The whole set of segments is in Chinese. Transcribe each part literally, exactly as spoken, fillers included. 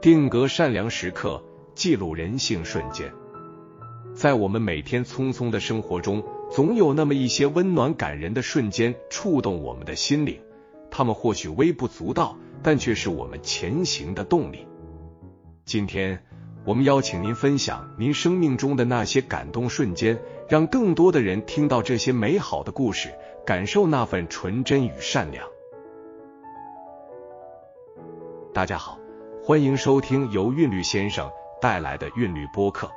定格善良时刻，记录人性瞬间。在我们每天匆匆的生活中，总有那么一些温暖感人的瞬间触动我们的心灵，它们或许微不足道，但却是我们前行的动力。今天我们邀请您分享您生命中的那些感动瞬间，让更多的人听到这些美好的故事，感受那份纯真与善良。大家好，欢迎收听由韵律先生带来的韵律播客。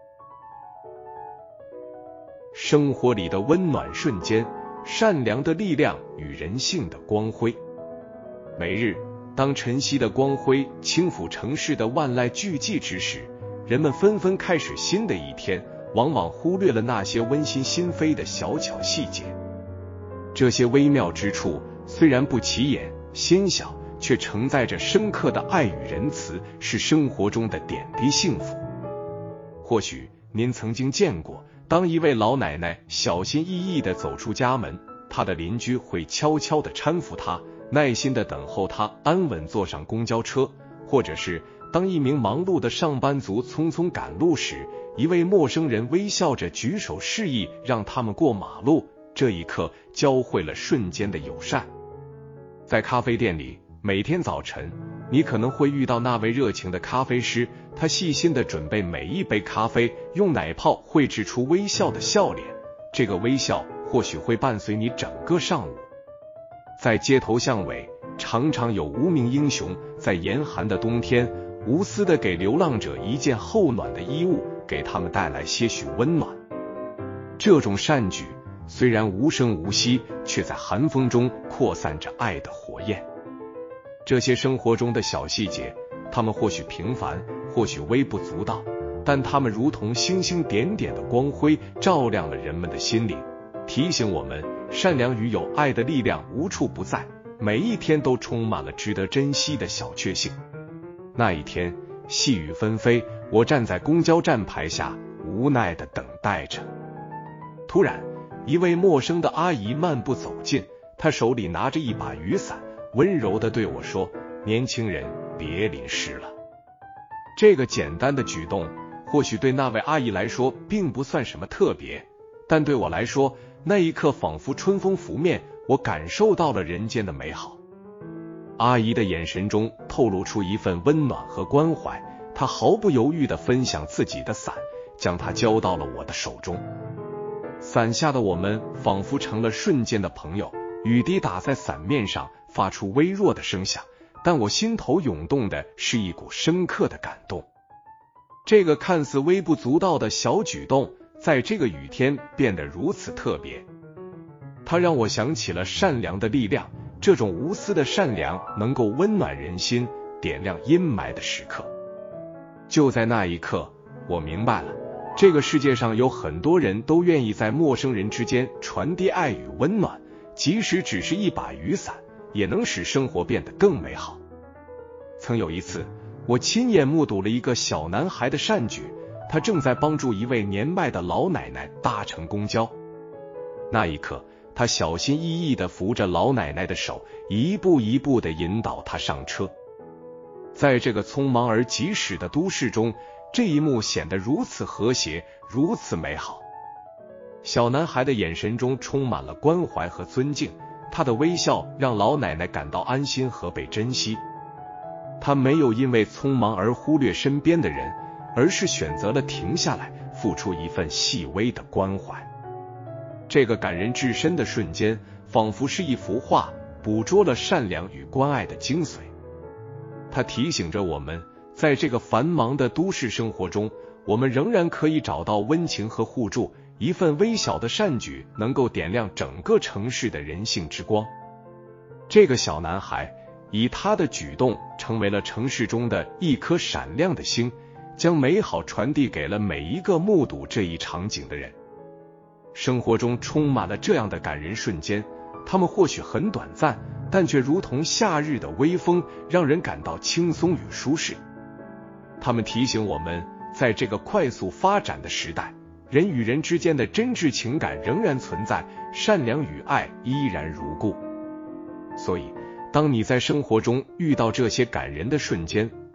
生活里的温暖瞬间，善良的力量与人性的光辉。每日当晨曦的光辉轻抚城市的万籁俱寂之时，人们纷纷开始新的一天，往往忽略了那些温馨心扉的小巧细节。这些微妙之处虽然不起眼纤小，却承载着深刻的爱与仁慈，是生活中的点滴幸福。或许您曾经见过，当一位老奶奶小心翼翼地走出家门，她的邻居会悄悄地搀扶她，耐心地等候她安稳坐上公交车，或者是当一名忙碌的上班族匆匆赶路时，一位陌生人微笑着举手示意让他们过马路，这一刻教会了瞬间的友善。在咖啡店里，每天早晨你可能会遇到那位热情的咖啡师，他细心地准备每一杯咖啡，用奶泡绘制出微笑的笑脸，这个微笑或许会伴随你整个上午。在街头巷尾，常常有无名英雄在严寒的冬天无私地给流浪者一件厚暖的衣物，给他们带来些许温暖。这种善举虽然无声无息，却在寒风中扩散着爱的火焰。这些生活中的小细节，它们或许平凡，或许微不足道，但它们如同星星点点的光辉，照亮了人们的心灵，提醒我们善良与有爱的力量无处不在，每一天都充满了值得珍惜的小确幸。那一天，细雨纷飞，我站在公交站牌下，无奈地等待着。突然，一位陌生的阿姨漫步走近，她手里拿着一把雨伞，温柔地对我说：“年轻人，别淋湿了。”这个简单的举动，或许对那位阿姨来说并不算什么特别，但对我来说，那一刻仿佛春风拂面，我感受到了人间的美好。阿姨的眼神中透露出一份温暖和关怀，她毫不犹豫地分享自己的伞，将它交到了我的手中。伞下的我们仿佛成了瞬间的朋友，雨滴打在伞面上，发出微弱的声响，但我心头涌动的是一股深刻的感动。这个看似微不足道的小举动，在这个雨天变得如此特别。它让我想起了善良的力量，这种无私的善良能够温暖人心，点亮阴霾的时刻。就在那一刻，我明白了，这个世界上有很多人都愿意在陌生人之间传递爱与温暖，即使只是一把雨伞，也能使生活变得更美好。曾有一次，我亲眼目睹了一个小男孩的善举，他正在帮助一位年迈的老奶奶搭乘公交。那一刻，他小心翼翼地扶着老奶奶的手，一步一步地引导她上车。在这个匆忙而及时的都市中，这一幕显得如此和谐，如此美好。小男孩的眼神中充满了关怀和尊敬，他的微笑让老奶奶感到安心和被珍惜。他没有因为匆忙而忽略身边的人，而是选择了停下来，付出一份细微的关怀。这个感人至深的瞬间，仿佛是一幅画，捕捉了善良与关爱的精髓。它提醒着我们，在这个繁忙的都市生活中，我们仍然可以找到温情和互助，一份微小的善举能够点亮整个城市的人性之光。这个小男孩以他的举动成为了城市中的一颗闪亮的星，将美好传递给了每一个目睹这一场景的人。生活中充满了这样的感人瞬间，它们或许很短暂，但却如同夏日的微风，让人感到轻松与舒适。它们提醒我们，在这个快速发展的时代，人与人之间的真挚情感仍然存在，善良与爱依然如故。所以，当你在生活中遇到这些感人的瞬间，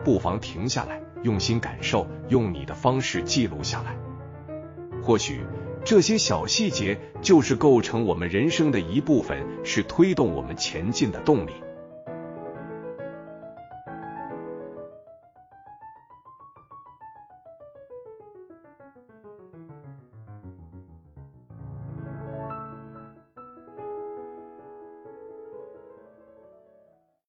不妨停下来，用心感受，用你的方式记录下来。或许这些小细节就是构成我们人生的一部分，是推动我们前进的动力。